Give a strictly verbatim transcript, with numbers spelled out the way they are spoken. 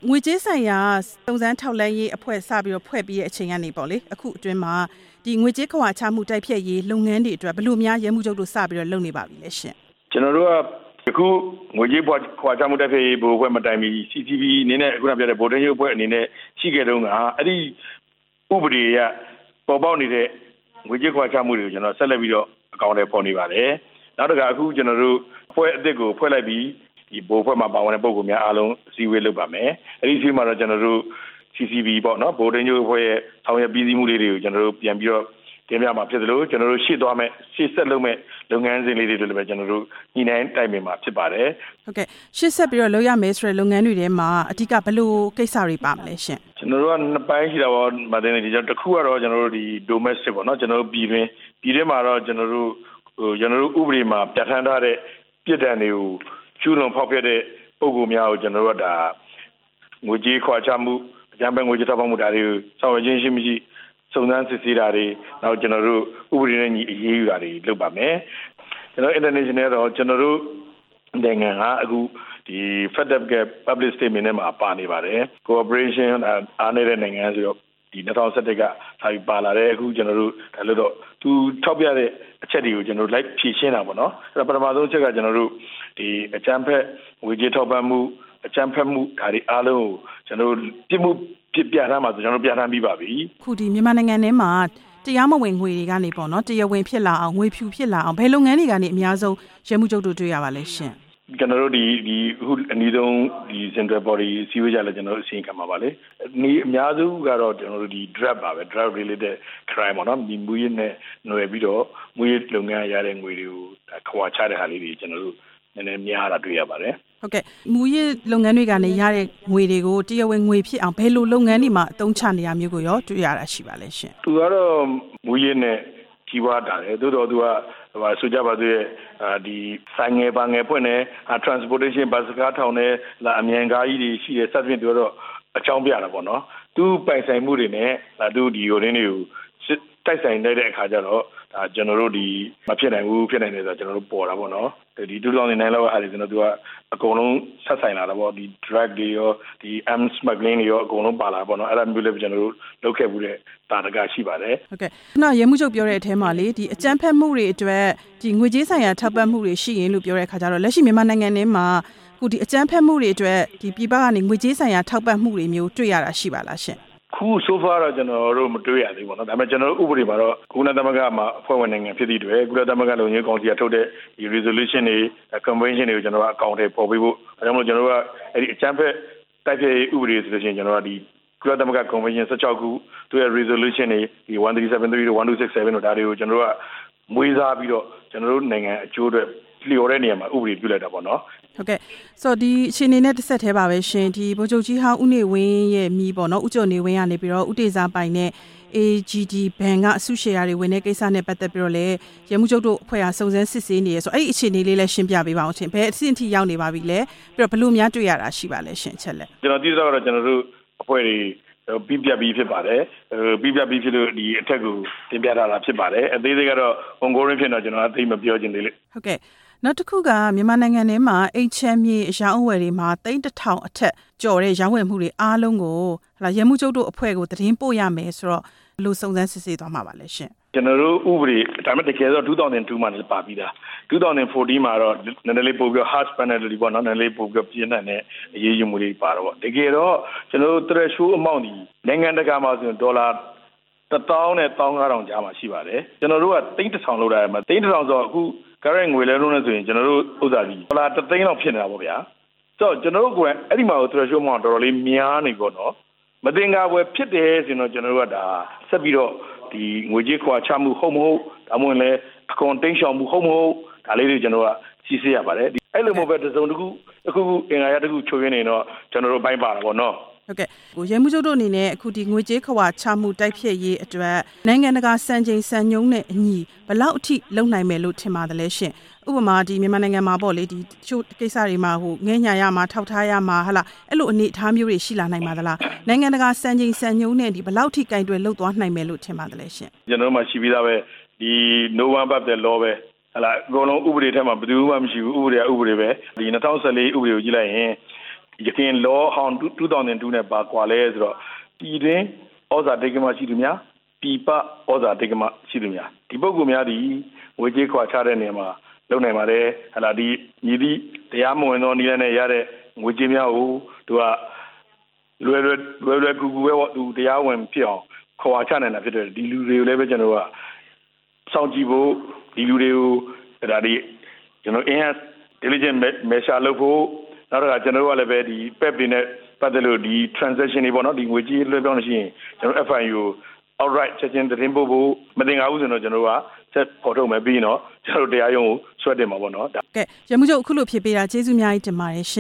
ငွေကြေးဆိုင်ရာစုံစမ်းထောက်လှမ်းရေးအဖွဲ့စပြီးတော့ဖွဲ့ပြီးတဲ့အချိန်ကနေပေါ့လေအခုအတွင်းမှာဒီငွေကြေးခွာချမှုတိုက်ဖျက်ရေးလုပ်ငန်းတွေအတွက်ဘယ်လိုများရဲမှုချုပ်တို့စပြီးတော့လုပ်နေပါပြီလဲရှင်ကျွန်တော်တို့ကအခုငွေကြေးခွာချမှုတိုက်ဖျက်ရေးဘိုးအဖွဲ့မတိုင်မီ C C B အနေနဲ့အခုနပြောတဲ့ဗိုလ်တင်ရုပ်အဖွဲ့အနေနဲ့ရှိခဲ့တုန်းကအဲ့ဒီဥပဒေရပေါ်ပေါက်နေတဲ့ငွေကြေးခွာချမှုတွေကိုကျွန်တော်ဆက်လက်ပြီးတော့အကောင့်တွေပေါ်နေပါတယ်နောက်တစ်ခါအခုကျွန်တော်တို့ဖွဲ့အသစ်ကိုဖွဲ့လိုက်ပြီးဒီဘိုးအဖွဲ့မှာပါဝင်တဲ့ပုံကိုများအားလုံးအစည်းအဝေးလုပ်ပါမယ်အဲ့ဒီအစည်းမှာတော့ကျွန်တော်တို့ C C B ပေါ့နော်ဗိုလ်တင်ရုပ်အဖွဲ့ရဲ့ဆောင်ရွက်ပြီးစီးမှုလေးတွေကိုကျွန်တော်တို့ပြန်ပြီးတော့တင်ပြမှာဖြစ်တယ်လို့ကျွန်တော်တို့ရှေ့သွားမယ်ရှေ့ဆက်လုပ်မယ်လုပ်ငန်းစဉ်လေးတွေလည်းပဲကျွန်တော်တို့ညှိနှိုင်းတိုင်ပင်မှာဖြစ်ပါတယ်ဟုတ်ကဲ့ရှေ့ဆက်ပြီးတော့လုပ်ရမယ်ဆိုတဲ့လုပ်ငန်းတွေထဲမှာအဓိကဘယ်လိုကိစ္စတွေပါမလဲရှင်ကျွန်တော်တို့ကနှစ်ပိုင်းရှိတာပေါ့မတင်နေကြတစ်ခုကတော့ကျွန်တော်တို့ဒီ domestic ပေါ့နော်ကျွန်တော်တို့ပြည်တွင်းပြည်တွင်းမှာတော့ကျွန်တော်တို့ဟိုကျွန်တော်တို့ဥပဒေမှာပြဋ္ဌာန်းထားတဲ့ပြည်ဒဏ်တွေကိုကျူးလွန်ဖောက်ဖျက်တဲ့ပုံကူများကိုကျွန်တော်တို့ကဒါငွေကြေးခွာချမှုအကြမ်းဖက်ငွေကြေးထောက်ပံ့မှုဒါတွေကိုဆောင်ရွက်ခြင်းရှိမရှိစုံစမ်းစစ်ဆေးတာတွေနောက်ကျွန်တော်တို့ဥပဒေနဲ့ညီအရေးယူတာတွေလုပ်ပါမယ်ကျွန်တော် international တော့ကျွန်တော်တို့နိုင်ငံကအခုဒီ Fed Up Gap Public Statement နဲ့မှာပါနေပါတယ် Cooperation အားနေတဲ့နိုင်ငံဆိုတော့ဒီ၂၀၁၁ကထားပြီးပါလာတဲ့အခုကျွန်တော်တို့ဒါလို့တော့သူထောက်ပြတဲ့အချက်တွေကိုကျွန်တော်တို့ like ဖြည့်ရှင်းတာပေါ့နော်အဲ့ဒါပထမဆုံးအချက်ကကျွန်တော်တို့ဒီအကြမ်းဖက်ငွေကြေးထောက်ပံ့မှုအကြမ်းဖက်မှုဒါတွေအားလုံးကိုကျွန်တော်တို့ပြမှုပြပြထားမှာဆိုကျွန်တော်တို့ပြထားပြီးပါပြီခုဒီမြန်မာနိုင်ငံထဲမှာတရားမဝင်ငွေတွေကနေပေါ့နော်တရားဝင်ဖြစ်လာအောင်ငွေဖြူဖြစ်လာအောင်ဘယ်လုပ်ငန်းတွေကနေအများဆုံးရဲမှုချုပ်တို့တွေ့ရပါလဲရှင်ကျွန်တော်တို့ဒီဒီအခုအနည်းဆုံးဒီ Central Body စီးဝေးကြလဲကျွန်တော်တို့အစီရင်ခံပါပါလေဒီအများစုကတော့ကျွန်တော်တို့ဒီ drug ပါပဲ drug related crime ပေါ့နော်ဒီမူရင်းနဲ့ຫນွယ်ပြီးတော့မူရင်းလုပ်ငန်းရတဲ့ငွေတွေကိုခွာချတဲ့ဟာလေးတွေကျွန်တော်တို့နည်းနည်းများတာတွေ့ရပါတယ်ဟုတ်ကဲ့မူရင်းလုပ်ငန်းတွေကနေရတဲ့ငွေတွေကိုတရားဝင်ငွေဖြစ်အောင်ဘယ်လိုလုပ်ငန်းတွေမှာအသုံးချနေရမျိုးကိုရောတွေ့ရတာရှိပါလဲရှင်သူကတော့မူရင်းနဲ့ကြီးပွားတာလေသို့တော်သူကဟိုဆိုကြပါသေးရဲ့ဒီဆိုင်ငယ်ပါငယ်ဖွင့်နေ transportation ဘတ်စကားထောင်နေလာအမြန်ကားကြီးတွေရှိတဲ့စသဖြင့်တို့တော့အကြောင်းပြတာပေါ့နော်သူပိုင်ဆိုင်မှုတွေနဲ့သူဒီဟိုရင်းတွေကိုတိုက်ဆိုင်နေတဲ့အခါကျတော့ဒါကျွန်တော်တို့ဒီမဖြစ်နိုင်ဘူးဖြစ်နိုင်တယ်ဆိုတော့ကျွန်တော်တို့ပေါ်တာပေါ့နော်ဒီtwo thousand nineလောက်အားတွေကျွန်တော်တို့ကအကုန်လုံးဆက်ဆိုင်လာတာပေါ့ဒီ drug တွေရောဒီ arms smuggling တွေရောအကုန်လုံးပါလာပေါ့နော်အဲ့ဒါမျိုးလည်းကျွန်တော်တို့လုပ်ခဲ့မှုတဲ့တာတကရှိပါတယ်ဟုတ်ကဲ့ခုနရဲမှုချုပ်ပြောတဲ့အထဲမှာလေဒီအကြမ်းဖက်မှုတွေအတွက်ဒီငွေကြေးဆိုင်ရာထောက်ပံ့မှုတွေရှိရင်လို့ပြောတဲ့အခါကျတော့လက်ရှိမြန်မာနိုင်ငံထဲမှာခုဒီအကြမ်းဖက်မှုတွေအတွက်ဒီပြည်ပကနေငွေကြေးဆိုင်ရာထောက်ပံ့မှုတွေမျိုးတွေ့ရတာရှိပါလားရှင်ခု so far တော့ကျွန်တော်တို့မတွေ့ရသေးဘူးเนาะဒါပေမဲ့ကျွန်တော်တို့ဥပဒေမှာတော့ကုလသမဂ္ဂမှာအဖွဲ့ဝင်နိုင်ငံဖြစ်သည့်အတွက်ကုလသမဂ္ဂလုံခြုံရေးကောင်စီကထုတ်တဲ့ဒီ resolution တွေ convention တွေကိုကျွန်တော်ကအကောင့်ထဲပေါ်ပေးဖို့အဲဒါကြောင့်မို့ကျွန်တော်တို့ကအဲ့ဒီအကြမ်းဖက်တိုက်ဖျက်ရေးဥပဒေဆိုလို့ရှိရင်ကျွန်တော်တို့ကဒီကုလသမဂ္ဂ convention sixteenခုသူရဲ့ resolution တွေဒီthirteen seventy-threeတို့twelve sixty-sevenတို့ဒါတွေကိုကျွန်တော်တို့ကမွေးစားပြီးတော့ကျွန်တော်တို့နိုင်ငံအကျိုးအတွက်လျော်တဲ့နေရာမှာဥပဒေပြုလိုက်တာပေါ့နော်ဟုတ်ကဲ့ဆိုတော့ဒီအခြေအနေနဲ့တစ်ဆက်တည်းပါပဲရှင်ဒီဗိုလ်ချုပ်ကြီးဟောင်းဦးနေဝင်းရဲ့မိပေါ့နော်ဦးကျော်နေဝင်းကနေပြီးတော့ဦးတေစာပိုင်နဲ့ A G D ဘဏ်ကအစုရှယ်ယာတွေဝင်တဲ့ကိစ္စနဲ့ပတ်သက်ပြီးတော့လည်းရဲမှုချုပ်တို့အဖွဲ့အားစုံစမ်းစစ်ဆေးနေရဆိုအဲ့ဒီအခြေအနေလေးလည်းရှင်းပြပေးပါအောင်ရှင်ဘယ်အဆင့်ထိရောက်နေပါပြီလဲပြီးတော့ဘယ်လိုများတွေ့ရတာရှိပါလဲရှင်ချက်လက်ကျွန်တော်သိတော့ကျွန်တော်တို့အဖွဲ့တွေပြီးပြပြီးဖြစ်ပါတယ်ပြီးပြပြီးဖြစ်လို့ဒီအထက်ကိုတင်ပြထားတာဖြစ်ပါတယ်အသေးသေးကတော့ ongoing ဖြစ်တော့ကျွန်တော်အသိမပြောချင်သေးလေဟုတ်ကဲ့နောက်တစ်ခုကမြန်မာနိုင်ငံထဲမှာအိတ်ချမ်းမြေအရောင်းအဝယ်တွေမှာသိန်းတစ်ထောင်အထက်ကျော်တဲ့ရောင်းဝယ်မှုတွေအားလုံးကိုဟလာရဲမှုချုပ်တို့အဖွဲ့ကိုသတင်းပို့ရမယ်ဆိုတော့ဘယ်လိုစုံစမ်းစစ်ဆေးသွားမှာပါလဲရှင်ကျွန်တော်တို့ဥပဒေဒါပေမဲ့တကယ်တော့two thousand twoမှာလည်းပါပြီးသားtwenty fourteenမှာတော့နည်းနည်းလေးပို့ပြီး harsh penalty ပေါ့နော်နည်းနည်းလေးပို့ပြီးပြင်းထန်တဲ့အရေးယူမှုတွေပါတော့တကယ်တော့ကျွန်တော်တို့ threshold amount ဒီနိုင်ငံတကာမှာဆိုရင်ဒေါ်လာone thousandနဲ့fifteen hundredကြားမှာရှိပါတယ်ကျွန်တော်တို့ကသိန်းone thousandလောက်တာမှာသိန်းone thousandဆိုအခုcurrent ငွေလဲလုံးနဲ့ဆိုရင်ကျွန်တော်တို့ဥစ္စာကြီးဒေါ်လာoneသိန်းလောက်ဖြစ်နေတာပေါ့ဗျာဆိုတော့ကျွန်တော်တို့ကအဲ့ဒီမှာ threshold amount တော်တော်လေးများနေပေါ့နော်မတင်ကားပွဲဖြစ်တယ်ဆိုတော့ကျွန်တော်တို့ကဒါဆက်ပြီးတော့ဒီငွေကြေးခွာချမှုဟုတ်မဟုတ်ဒါမှမဟုတ်လည်းအကွန်တင်းရှောင်မှုဟုတ်မဟုတ်ဒါလေးတွေကျွန်တော်ကစီးစေးရပါတယ်အဲ့လိုမျိုးပဲတစ်စုံတစ်ခုအခုအင်္ဂါရတစ်ခုချုပ်ရင်းနေတော့ကျွန်တော်တို့ပိုင်းပါတာပေါ့နော်ဟုတ်ကဲ့ဟိုရဲမှုချုပ်တို့အနေနဲ့အခုဒီငွေကြေးခွာချမှုတိုက်ဖျက်ရေးအတွက်နိုင်ငံတကာစံချိန်စံညွှန်းနဲ့အညီဘယ်လောက်အထိလုပ်နိုင်မယ်လို့ထင်ပါတယ်လဲရှင်ဥပမာဒီမြန်မာနိုင်ငံမှာပေါ့လေဒီချို့ကိစ္စတွေမှာဟိုငဲ့ညာရမှာထောက်ထားရမှာဟလာအဲ့လိုအနေအထားမျိုးတွေရှိလာနိုင်ပါသလားနိုင်ငံတကာစံချိန်စံညွှန်းနဲ့ဒီဘယ်လောက်ထိကင်တွယ်လုပ်သွားနိုင်မယ်လို့ထင်ပါတယ်လဲရှင်ကျွန်တော်တို့မှရှိပြီးသားပဲဒီ no one but the law ပဲဟလာအကုန်လုံးဥပဒေထဲမှာဘယ်သူမှမရှိဘူးဥပဒေကဥပဒေပဲဒီtwenty fourteenဥပဒေကိုကြည့်လိုက်ရင်ရခင် law ဟောင်းtwo thousand twoနဲ့ပါကွာလဲဆိုတော့ပြည်တွင်းဩဇာတိတ်ကမရှိသူများပြည်ပဩဇာတိတ်ကမရှိသူများဒီပုဂ္ဂိုလ်များဒီငွေကြေးခွာချတဲ့နေရာမှာလုံနိုင်ပါတယ်ဟလာဒီညီဒီတရားမဝင်သောနည်းနဲ့ရတဲ့ငွေကြေးများကိုသူကလွယ်လွယ်လွယ်လွယ်ကူကူပဲသူတရားဝင်ဖြစ်အောင်ခွာချနိုင်တာဖြစ်တယ်ဒီလူတွေကိုလည်းပဲကျွန်တော်ကစောင့်ကြည့်ဖို့ဒီလူတွေကိုဒါဒီကျွန်တော် enhance diligent measure လုပ်ဖို့နောက်တော့ကျွန်တော်ကလည်းပဲဒီ P E P တွေနဲ့ပတ်သက်လို့ဒီ transaction တွေပေါ့နော်ဒီငွေကြေးလွှဲပြောင်းလို့ရှိရင်ကျွန်တော် F I U ကို outright ချက်ချင်းသတင်းပို့ဖို့မတင်ကားဘူးဆိုတော့ကျွန်တော်ကဆက်ပေါ်ထုတ်မယ်ပြီးတော့ကျွန်တော်တရားရုံးကိုဆွဲတင်မှာပေါ့နော်ကဲရမှုချုပ်အခုလိုဖြစ်ပေးတာကျေးဇူးအများကြီးတင်ပါတယ်